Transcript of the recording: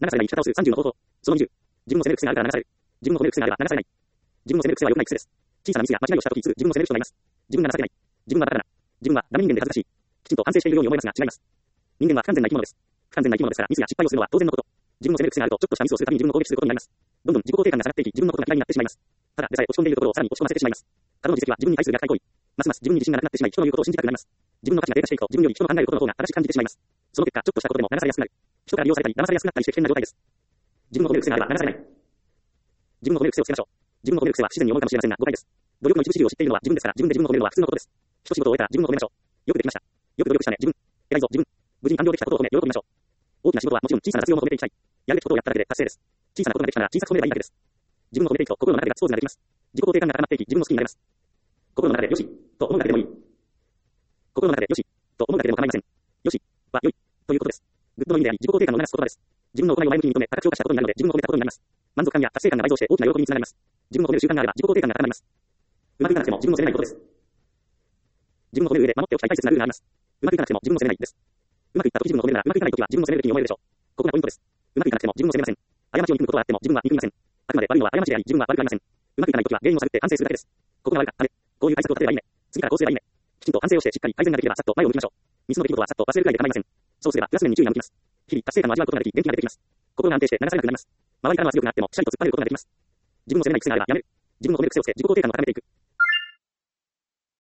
流されない生き方をする30の方法。その20。自分を責める癖があるから流される。自分を褒める癖があれば流されない。自分を責める癖は良くない癖です。小さなミスや間違いをしたとき、自分を責める人がいます。自分が情けない。自分はバカだな。自分はダメ人間で恥ずかしい。きちんと反省しているように思いますが違います。人間は不完全な生き物です。不完全な生き物ですからミスや失敗をするのは当然のこと。自分を責める癖があるとちょっとしたミスをするたびに自分を攻撃することになります。どんどん自己肯定感が下がっていき、自分のことが嫌いになってしまいます。ただでさえ落ち込んでいるところをさらに落ち込ませてしまいます。過度の自責は自分に対する虐待行為。ますます自分に自信がなくなってしまい、人の言うことを信じたくなります。自分の価値が低下していくと自分より人の考えることの方が正しく感じてしまいます。その結果、ちょっとしたことでも流されやすくなる。人から利用されたり騙されやすくなったりして危険な状態です。自分を褒める癖があれば流されない。自分を褒める癖をつけましょう。自分を褒める癖は不自然に思うかもしれませんが誤解です。努力の一部始終を知っているのは自分ですから、自分で自分を褒めるのは普通のことです。一仕事を終えたら自分を褒めましょう。よくできました。よく努力したね、自分。偉いぞ、自分。無事に完了できたことを褒め、喜びましょう。大きな仕事はもちろん小さな雑用も褒めていきたい。やるべきことをやっただけで達成です。小さなことができたなら小さく褒めればいいだけです。自分を褒めていくと心の中でガッツポーズができます。自己肯定感が高まっていき、自分を好きになれます。心の中でよしと思うだけでもいい。心の中でよしと思うだけでも構いません。よしは良いということです。グッドの意味であり、自己肯定感を流す言葉です。自分の行いを前向きに認め、高く評価したことになるので、自分を褒めたことになります。満足感や達成感が倍増して大きな喜びにつながります。自分を褒める習慣があれば自己肯定感が高まります。うまくいかなくても自分を責めないことです。自分を褒める上で守っておきたい大切なルールがあります。うまくいかなくても自分を責めないです。うまくいった時自分を褒めるなら、うまくいかない時は自分を責めるべきに思えるでしょう。ここがポイントです。うまくいかなくても自分を責めません。過ちを憎むことはあっても自分は憎みません。あくまで悪いのは過ちであり、自分は悪くありません。うまくいかない時は原因を探って反省するだけです。ここが悪かったね。こういう対策を立てればいいね。次からこうすればいいね。きちんと反省をしてしっかり改善ができればさっと前を向きましょう。ミスの出来事はさっと忘れるくらいで構いません。そうすればプラス面に注意が向きます。日々達成感を味わうことができ、元気が出てきます。心が安定して流されなくなります。周りからは強くなってもしっかりと突っ張れることができます。自分を責めない癖があればやめる。自分を褒める癖をつけ、自己肯定感を高めていく。